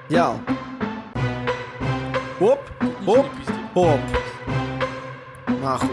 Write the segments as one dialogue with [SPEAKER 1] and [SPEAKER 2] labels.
[SPEAKER 1] Яу. Оп, оп, оп. Нахуй.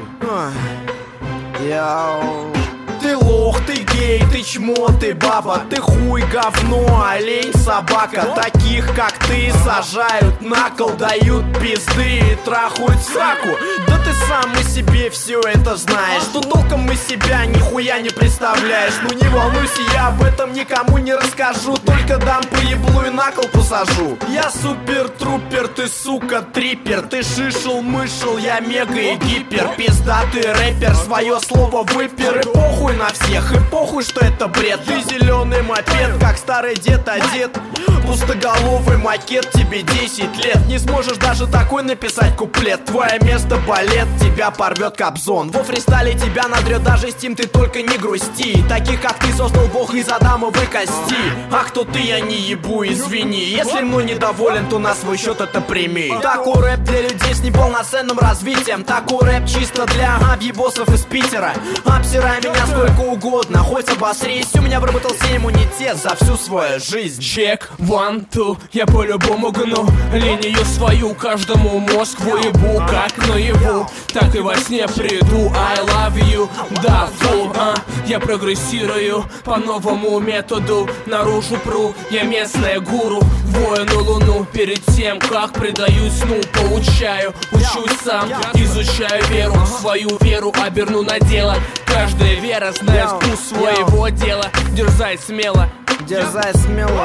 [SPEAKER 1] Яу. Ты лох, ты гей, ты чмо, ты баба, ты хуй, говно, олень, собака. Таких, как ты, сажают на кол, дают пизды и трахают сраку. Да ты сам и себе все это знаешь, что толком из себя нихуя не представляешь. Ну не волнуйся, я об этом никому не расскажу, только дам по еблу и на кол посажу. Я супер-трупер, ты сука трипер, ты шишел-мышел, я мега и гипер. Пиздатый рэпер, свое слово выпер. И похуй на всех, и похуй, что это бред. Ты зеленый мопед, как старый дед одет. Пустоголовый макет, тебе 10 лет. Не сможешь даже такой написать куплет. Твое место балет, тебя порвет Кобзон. Во фристайле тебя надрет даже Steam, ты только не грусти. Таких, как ты, создал бог из адамовой кости. А кто ты, я не ебу, извини. Если мной недоволен, то на свой счет это прими. Такой рэп для людей с неполноценным развитием. Такой рэп чисто для объебосов из Питера. Обсирай меня сколько угодно, хоть обосрись. У меня выработался иммунитет за всю свою жизнь.
[SPEAKER 2] Чек, one, two, я по-любому гну линию свою, каждому мозг выебу. Как наяву, так и во сне приду. I love you, да, фу, я прогрессирую по новому методу. Наружу пру, я местная гуру. Воину луну, перед тем, как предаюсь сну, получаю, учусь сам, изучаю веру. Свою веру оберну на дело. Каждая вера знает вкус своего дела. Дерзай смело.
[SPEAKER 1] Дерзай смело.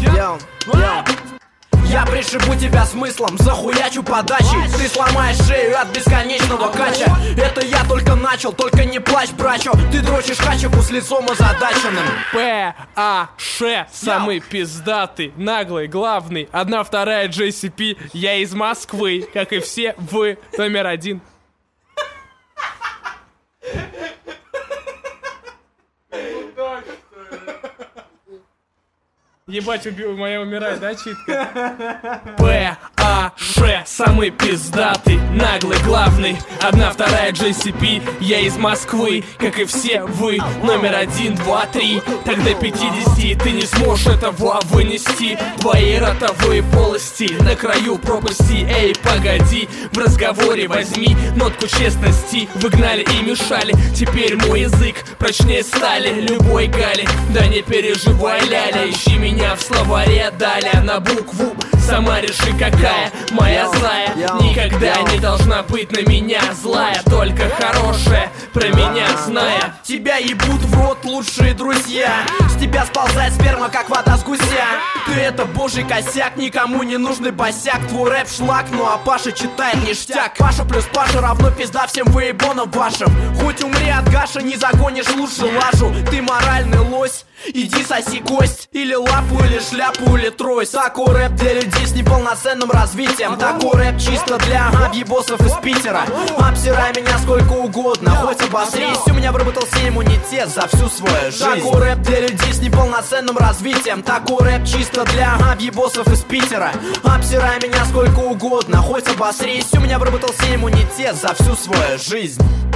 [SPEAKER 1] Я пришибу тебя смыслом, захуячу подачи. Ты сломаешь шею от бесконечного кача. Это я только начал, только не плачь, брачо. Ты дрочишь хачику с лицом озадаченным.
[SPEAKER 2] П.А.Ш. Самый пиздатый, наглый, главный. 1/2 JCP. Я из Москвы, как и все вы. Номер 1. Ебать, моя умирает, да, читка? П.А.Ш. Самый пиздатый, наглый, главный. 1/2 JCP. Я из Москвы, как и все вы. Номер 1, 2, 3. Так до 50 ты не сможешь этого вынести. Твои ротовые полости на краю пропасти. Эй, погоди, в разговоре возьми нотку честности. Выгнали и мешали, теперь мой язык прочнее стали любой гали. Да не переживай, ляля, ищи меня в словаре далее на букву. Сама реши, какая моя злая. Никогда не должна быть на меня злая, только хорошая, про меня зная.
[SPEAKER 1] Тебя ебут в рот лучшие друзья. С тебя сползает сперма, как вода с гуся. Ты это божий косяк, никому не нужный босяк. Твой рэп шлак, ну а Паша читает ништяк. Паша плюс Паша равно пизда всем выебонам вашим. Хоть умри от Гаша, не загонишь лучше лажу. Ты моральный лось, иди соси кость. Или лапу, или шляпу, или трость. Такой рэп для людей с неполноценным развитием. Такой рэп чисто для объебосов из Питера. Обсирай меня сколько угодно, хоть обосрись. У меня выработался иммунитет за всю свою жизнь. Такой рэп для людей с неполноценным развитием. Такой рэп чисто для объебосов из Питера. Обсирай меня сколько угодно, хоть обосрись. У меня выработался иммунитет за всю свою жизнь.